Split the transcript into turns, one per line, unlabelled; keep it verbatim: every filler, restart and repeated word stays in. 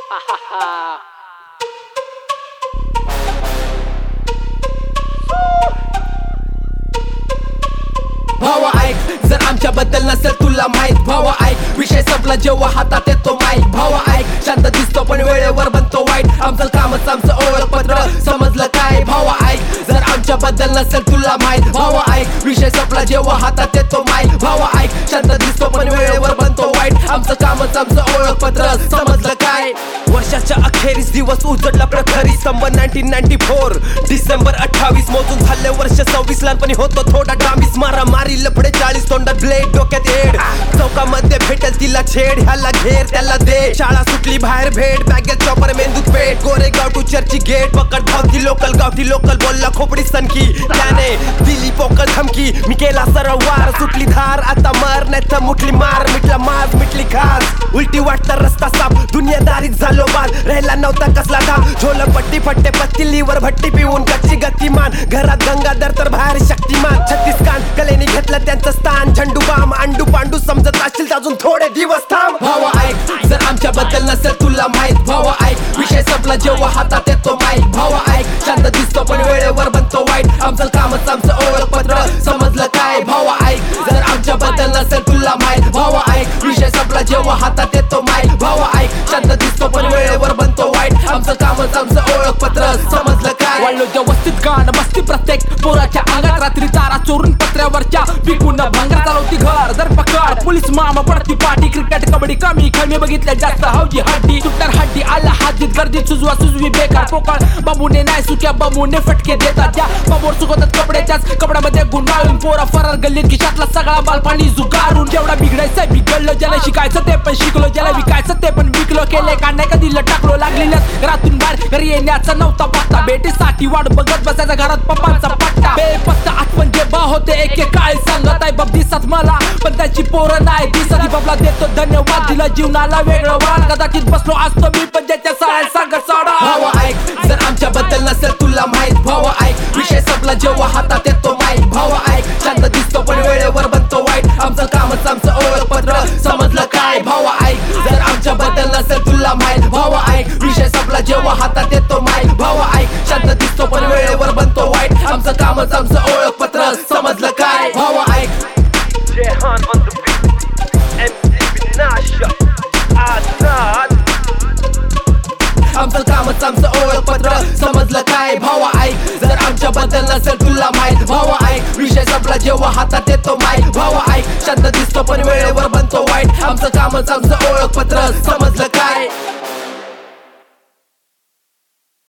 भावा ऐक, जर आमच्या बद्दल नसेल तुला माहित, भावा ऐक, विषय संपला जेव्हा हातात येतो माईक. भावा ऐक, शांत दिसतो पण वेळेवर बनतो वाईट, आमचं कामच आमचं ओळखपत्र, समजलं काय? भावा ऐक, जर आमच्या बद्दल नसेल तुला माहित, भावा ऐक, विषय संपला जेव्हा हातात येतो माईक. भावा ऐक, शांत दिसतो पण वेळेवर बनतो वाईट, आमचं कामच आमचं ओळखपत्र, समजलं काय? वर्षाच्या अखेरीस दिवस उजडला प्रखरी, संबर नाईन्टीन नाईन्टी फोर, डिसेंबर अठ्ठावीस, मोजून झाले वर्ष सव्वीस. लहानपणी होतो थोडा डांबीस, मारा मारी लफडे चाळीस, तोंडात ब्लेड डोक्यात एड, चौकामध्ये भेटेल तिला छेड, ह्याला घेर त्याला दे. शाळा सुटली बाहेर भेट, बॅगेत चॉपर मेंदूत पेट, गोरेगाव टू चर्ची गेट, पकड धावती लोकल, गावठी लोकल, बोलला खोपडी सनकी, त्याने दिली पोकळ धमकी, मी केला सरळ वार, सुटली धार, आता मार नाही तर मुठली मार, मिटला मार मिटली घास, उलटी वाटता रस्ता साफ, दुनियादारीत झालो बाद, राहिला नव्हता कसला धाम, झोल पट्टी फट्टे पत्तिलीवर भट्टी पिऊन कच्ची गतिमान, घरात गंगाधर तर बाहेर शक्तिमान, छत्तीस कान कलेने घेतलं त्यांचं स्थान, झंडू बाम अंडू पांडू समजत असतील अजून थोडे दिवस थांब. भावा ऐक, जर आमच्या बद्दल नसेल तुला माहित, भावा ऐक, विषय संपला जेव्हा हातात येतो माईक. भावा ऐक, शांत दिसतो पण वेळेवर बनतो वाईट, आमचं कामच आमचं ओळखपत्र, समजलं काय? भावा ऐक, जर आमच्या बद्दल नसेल तुला माहित, भावा ऐक, विषय संपला जेव्हा हातात येतो माईक. भावा ऐक, शांत दिसतो पण वेळेवर बनतो वाईट, आमचं कामच आमचं ओळखपत्र, समजलं काय?
वाढलो त्या वस्तीत गाण बसती प्रत्येक पोराच्या अंगात, रात्री तारा चोरून पत्र्यावरच्या विकून भांगर चालवती घर, जर पकड पोलीस मामा पडती पाठी, क्रिकेट कबड्डी कमी कमी बघितल्या जास्त हौजी हड्डी, सुटणार हड्डी आला हातीत गर्दीत, सुजवा सुजवी बेकार, पोकळ बाबूने नाही सुक्या बाबूने फटके देतात, त्या बाबूवर सुकवतात कपड्याच्याच कपड्यामध्ये गुंडाळून, पोरा फरार गल्लीत खिशातला सगळा बालपाणी जुगारून, जेवढा बिघडायचं बिघडलं, ज्याला शिकायचं ते पण शिकलो, ज्याला विकायचं ते पण विकलो, केले का नाही कधी टाकलो, लागलेल्याच घरातून बाहेर घरी येण्याचा नव्हता पत्ता, बेटीसाठी वाट बघत बसायचा घरात पप्पांचा पट्टा, बेपत्ता आठवण जे बा होते एक एक काळी सांगत आहे बाप दिसत मला, पण त्याची पोरं नाही दिसत, बाबला देतो धन्यवाद, दिला जीवनाला वेगळं वाण, कदाचित बसलो असतो मी पण ज्याच्या साळ्या सांगत सोडा.
भावा ऐक, जर आमच्या बद्दल नसेल तुला माहित, भावा ऐक, विषय संपला जेव्हा हातात येतो माईक. भावा ऐक, शांत दिसतो पण वेळेवर बनतो वाईट, आमचं कामच आमचं ओळखपत्र, समजलं काय? भावा ऐक, जर आमच्या बद्दल नसेल तुला माहित, भावा ऐक, विषय संपला जेव्हा हातात येतो माईक. भावा ऐक, शांत दिसतो पण वेळेवर बनतो वाईट, आमचं कामच आमचं ओळखपत्र, समजलं काय? भावा ऐक,
Jehan on the beat, M C Vinasha, Azad,
आमचं कामच आमचं ओळखपत्र, समजलं काय? भावा ऐक, जर आमच्या बद्दल नसेल तुला माहित, भावा ऐक, विषय संपला जेव्हा हातात येतो माईक. भावा ऐक, शांत दिसतो पण वेळेवर बनतो वाईट, आमचं कामच आमचं ओळखपत्र.